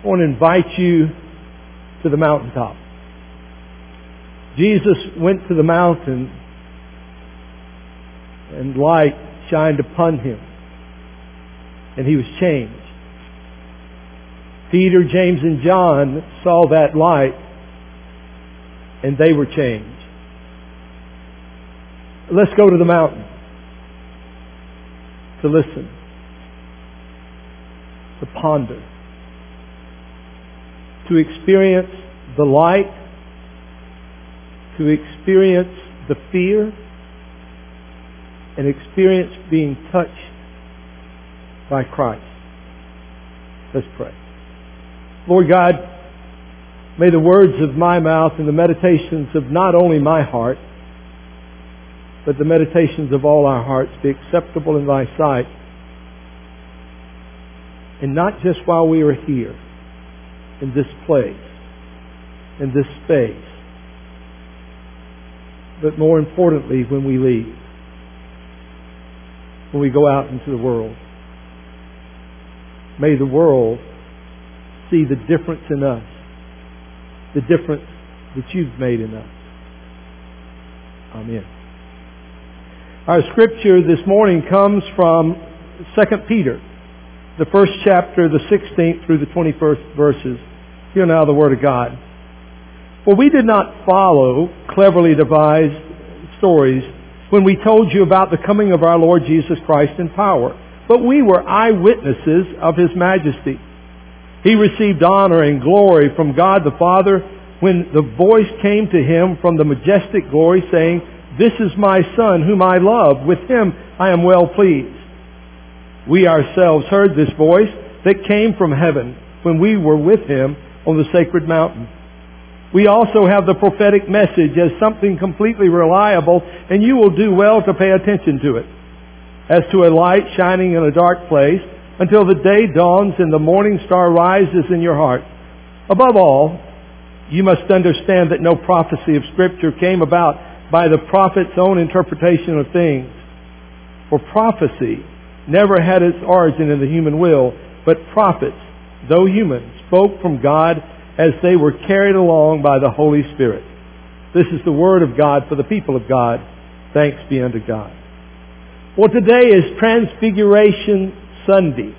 I want to invite you to the mountaintop. Jesus went to the mountain and light shined upon Him, and He was changed. Peter, James, and John saw that light, and they were changed. Let's go to the mountain to listen, to ponder, to experience the light, to experience the fear, and experience being touched by Christ. Let's pray. Lord God, may the words of my mouth and the meditations of not only my heart, but the meditations of all our hearts be acceptable in Thy sight. And not just while we are here, in this place, in this space, but more importantly when we leave, when we go out into the world. May the world see the difference in us, the difference that You've made in us. Amen. Our scripture this morning comes from 2 Peter, the first chapter, the 16th through the 21st verses. Hear now the Word of God. For we did not follow cleverly devised stories when we told you about the coming of our Lord Jesus Christ in power, but we were eyewitnesses of His majesty. He received honor and glory from God the Father when the voice came to Him from the majestic glory saying, "This is my Son whom I love. With Him I am well pleased." We ourselves heard this voice that came from heaven when we were with Him on the sacred mountain. We also have the prophetic message as something completely reliable, and you will do well to pay attention to it. As to a light shining in a dark place, until the day dawns and the morning star rises in your heart. Above all, you must understand that no prophecy of Scripture came about by the prophet's own interpretation of things. For prophecy never had its origin in the human will, but prophets, though human, spoke from God as they were carried along by the Holy Spirit. This is the Word of God for the people of God. Thanks be unto God. Well, today is Transfiguration Sunday.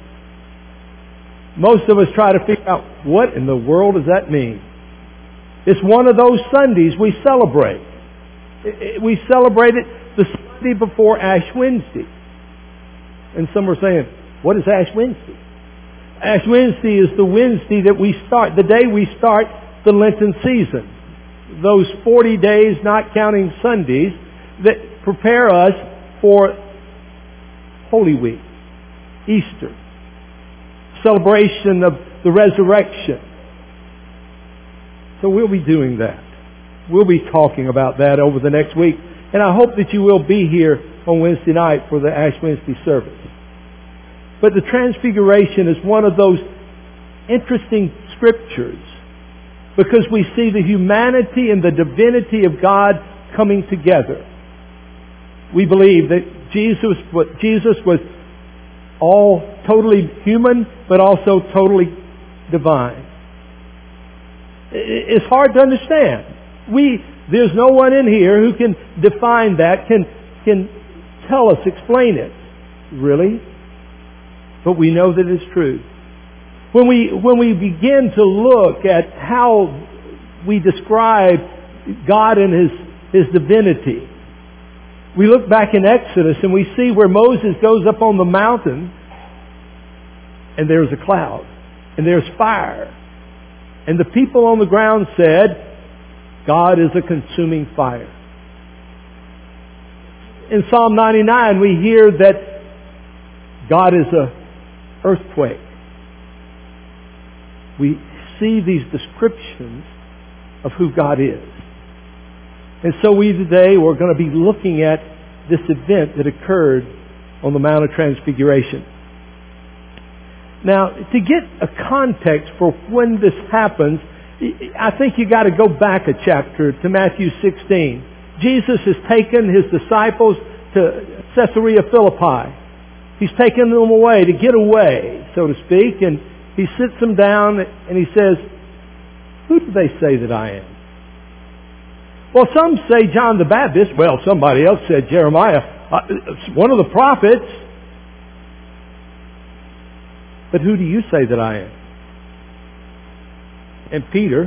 Most of us try to figure out, what in the world does that mean? It's one of those Sundays we celebrate. We celebrate it the Sunday before Ash Wednesday. And some are saying, what is Ash Wednesday? Ash Wednesday is the Wednesday that we start, the day we start the Lenten season. Those 40 days, not counting Sundays, that prepare us for Holy Week, Easter, celebration of the resurrection. So we'll be doing that. We'll be talking about that over the next week. And I hope that you will be here on Wednesday night for the Ash Wednesday service. But the Transfiguration is one of those interesting scriptures because we see the humanity and the divinity of God coming together. We believe that Jesus was all totally human, but also totally divine. It's hard to understand. There's no one in here who can define that, can tell us, explain it. Really? But we know that it's true. When we begin to look at how we describe God and His divinity, we look back in Exodus and we see where Moses goes up on the mountain and there's a cloud and there's fire. And the people on the ground said, God is a consuming fire. In Psalm 99 we hear that God is an earthquake. We see these descriptions of who God is. And so we're going to be looking at this event that occurred on the Mount of Transfiguration. Now, to get a context for when this happens, I think you got to go back a chapter to Matthew 16. Jesus has taken His disciples to Caesarea Philippi. He's taken them away to get away, so to speak, and he sits them down and he says, who do they say that I am? Well, some say John the Baptist. Well, somebody else said Jeremiah, one of the prophets. But who do you say that I am? And Peter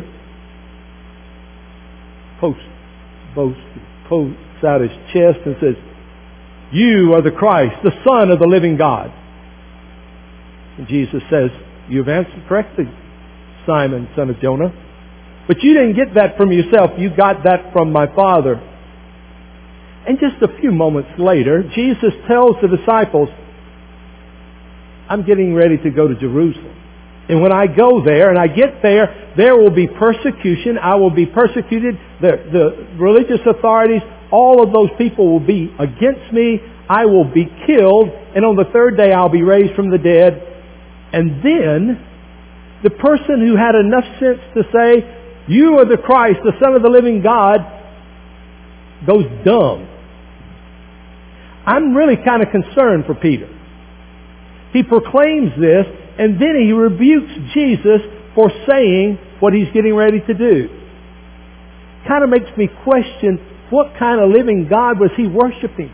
boasts out his chest and says, you are the Christ, the Son of the living God. And Jesus says, you've answered correctly, Simon, son of Jonah. But you didn't get that from yourself. You got that from my Father. And just a few moments later, Jesus tells the disciples, I'm getting ready to go to Jerusalem. And when I go there and I get there, there will be persecution. I will be persecuted. The religious authorities, all of those people will be against me. I will be killed. And on the third day I'll be raised from the dead. And then the person who had enough sense to say, you are the Christ, the Son of the living God, goes dumb. I'm really kind of concerned for Peter. He proclaims this, and then he rebukes Jesus for saying what he's getting ready to do. Kind of makes me question, what kind of living God was he worshiping?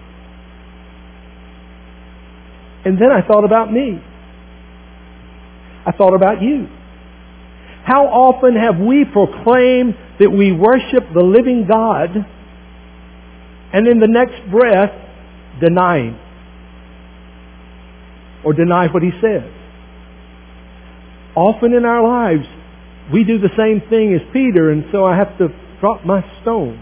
And then I thought about me. I thought about you. How often have we proclaimed that we worship the living God, and in the next breath deny Him or deny what He says? Often in our lives we do the same thing as Peter, and so I have to drop my stones.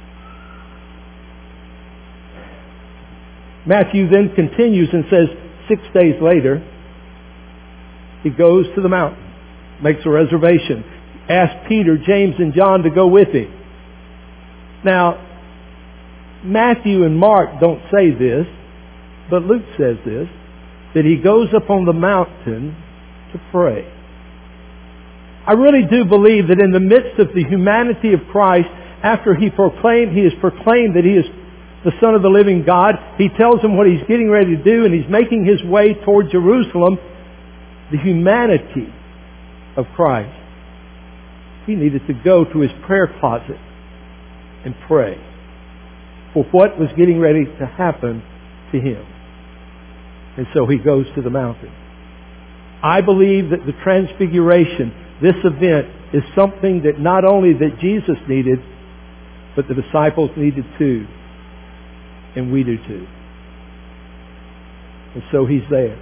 Matthew then continues and says, 6 days later, He goes to the mountain, makes a reservation, asks Peter, James, and John to go with Him. Now, Matthew and Mark don't say this, but Luke says this, that He goes up on the mountain to pray. I really do believe that in the midst of the humanity of Christ, after He has proclaimed that He is the Son of the living God, He tells them what He's getting ready to do, and He's making His way toward Jerusalem. The humanity of Christ, He needed to go to His prayer closet and pray for what was getting ready to happen to Him. And so He goes to the mountain. I believe that the Transfiguration, this event, is something that not only that Jesus needed, but the disciples needed too. And we do too. And so He's there.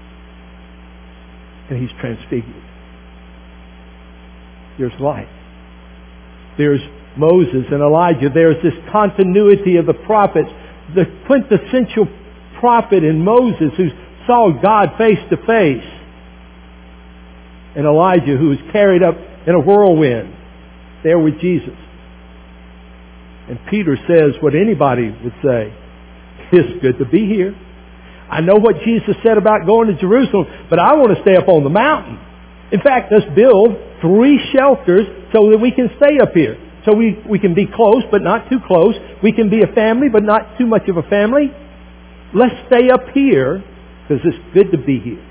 And He's transfigured. There's light. There's Moses and Elijah. There's this continuity of the prophets. The quintessential prophet in Moses who saw God face to face. And Elijah who was carried up in a whirlwind there with Jesus. And Peter says what anybody would say. It's good to be here. I know what Jesus said about going to Jerusalem, but I want to stay up on the mountain. In fact, let's build 3 shelters so that we can stay up here. So we can be close, but not too close. We can be a family, but not too much of a family. Let's stay up here because it's good to be here.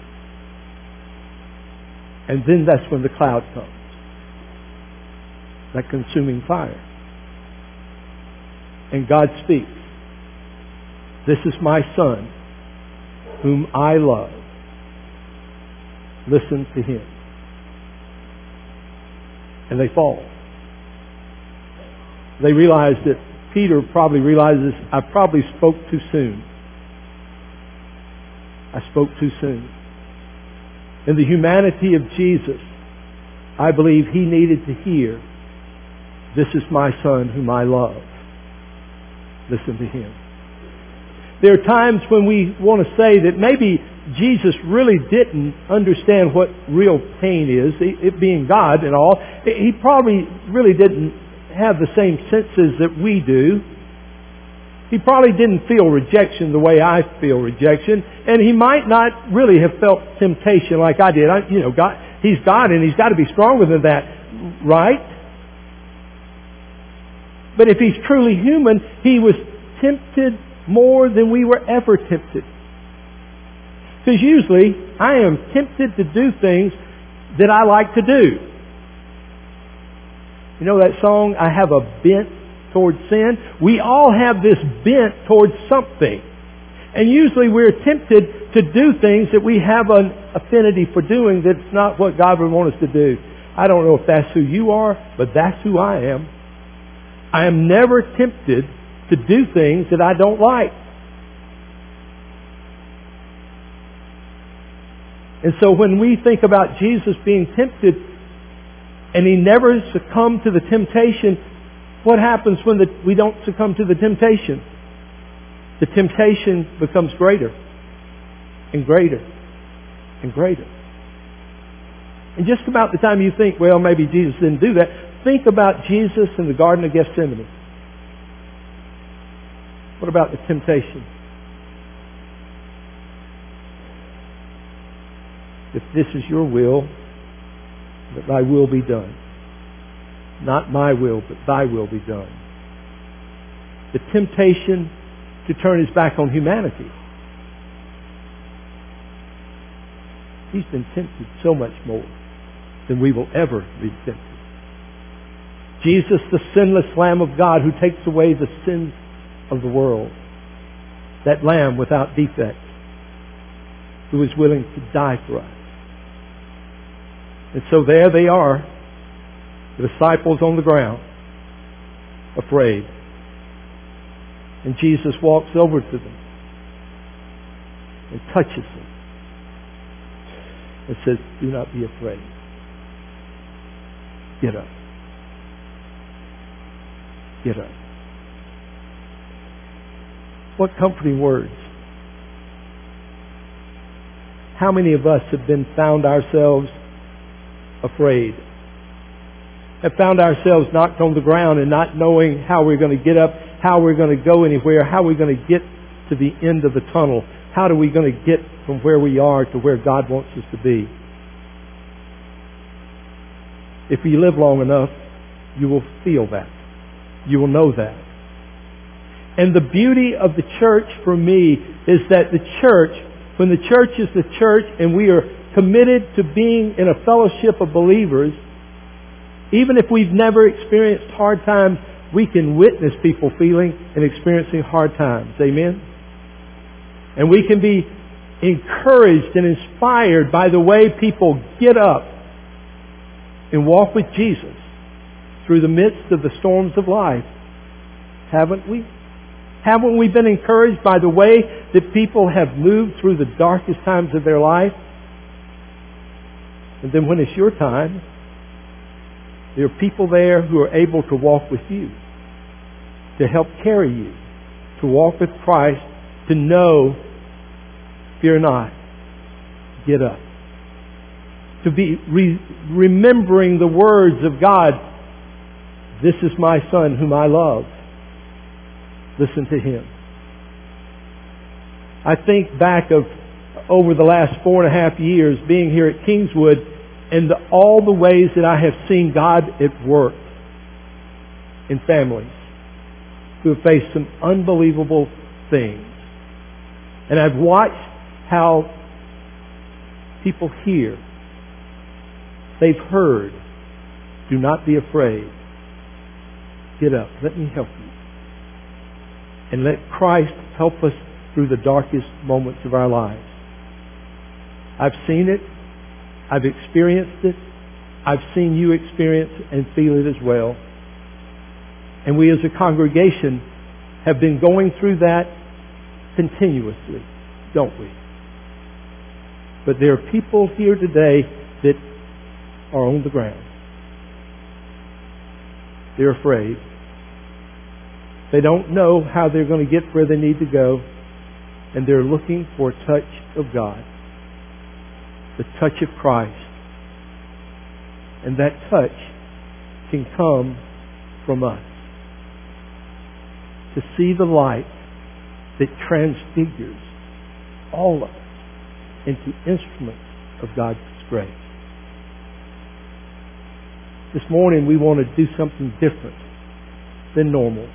And then that's when the cloud comes. That consuming fire. And God speaks. This is my Son, whom I love. Listen to Him. And they fall. They realize that Peter probably realizes, I probably spoke too soon. I spoke too soon. In the humanity of Jesus, I believe He needed to hear, this is my Son whom I love. Listen to Him. There are times when we want to say that maybe Jesus really didn't understand what real pain is, it being God and all. He probably really didn't have the same senses that we do. He probably didn't feel rejection the way I feel rejection. And He might not really have felt temptation like I did. God, He's God and He's got to be stronger than that, right? But if He's truly human, He was tempted more than we were ever tempted. Because usually I am tempted to do things that I like to do. You know that song, I have a bent towards sin? We all have this bent towards something. And usually we're tempted to do things that we have an affinity for doing that's not what God would want us to do. I don't know if that's who you are, but that's who I am. I am never tempted to do things that I don't like. And so when we think about Jesus being tempted and He never succumbed to the temptation, what happens when we don't succumb to the temptation? The temptation becomes greater and greater and greater. And just about the time you think, well, maybe Jesus didn't do that, think about Jesus in the Garden of Gethsemane. What about the temptation? If this is your will, that thy will be done. Not my will, but thy will be done. The temptation to turn his back on humanity. He's been tempted so much more than we will ever be tempted. Jesus, the sinless Lamb of God who takes away the sins of the world. That Lamb without defect who is willing to die for us. And so there they are, the disciples on the ground, afraid. And Jesus walks over to them and touches them and says, do not be afraid. Get up. Get up. What comforting words. How many of us have found ourselves afraid? Have found ourselves knocked on the ground and not knowing how we're going to get up, how we're going to go anywhere, how we're going to get to the end of the tunnel. How are we going to get from where we are to where God wants us to be? If you live long enough, you will feel that. You will know that. And the beauty of the church for me is that the church, when the church is the church and we are committed to being in a fellowship of believers, even if we've never experienced hard times, we can witness people feeling and experiencing hard times. Amen? And we can be encouraged and inspired by the way people get up and walk with Jesus through the midst of the storms of life. Haven't we? Haven't we been encouraged by the way that people have moved through the darkest times of their life? And then when it's your time, there are people there who are able to walk with you, to help carry you, to walk with Christ, to know, fear not, get up. To be remembering the words of God, this is my Son whom I love. Listen to Him. I think back of over the last 4.5 years being here at Kingswood and all the ways that I have seen God at work in families who have faced some unbelievable things. And I've watched how people hear. They've heard. Do not be afraid. Get up. Let me help you. And let Christ help us through the darkest moments of our lives. I've seen it. I've experienced it. I've seen you experience and feel it as well. And we as a congregation have been going through that continuously, don't we? But there are people here today that are on the ground. They're afraid. They don't know how they're going to get where they need to go. And they're looking for a touch of God. The touch of Christ. And that touch can come from us. To see the light that transfigures all of us into instruments of God's grace. This morning we want to do something different than normal.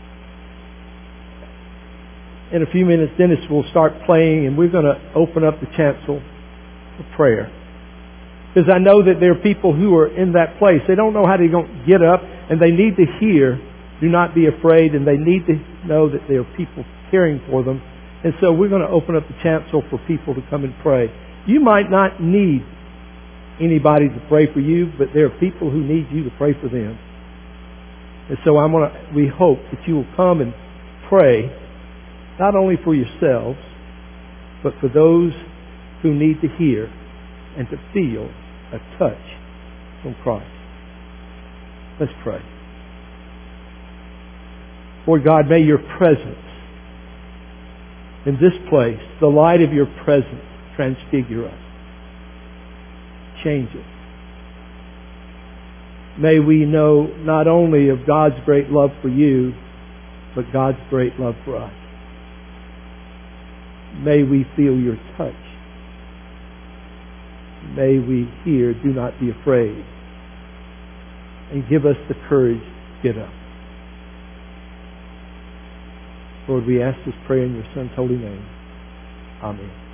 In a few minutes, Dennis will start playing and we're going to open up the chancel for prayer. Because I know that there are people who are in that place. They don't know how to get up, and they need to hear, do not be afraid, and they need to know that there are people caring for them. And so we're going to open up the chancel for people to come and pray. You might not need anybody to pray for you, but there are people who need you to pray for them. And so we hope that you will come and pray, not only for yourselves, but for those who need to hear and to feel a touch from Christ. Let's pray. Lord God, may your presence in this place, the light of your presence, transfigure us. Change us. May we know not only of God's great love for you, but God's great love for us. May we feel your touch. May we hear, do not be afraid. And give us the courage to get up. Lord, we ask this prayer in your Son's holy name. Amen.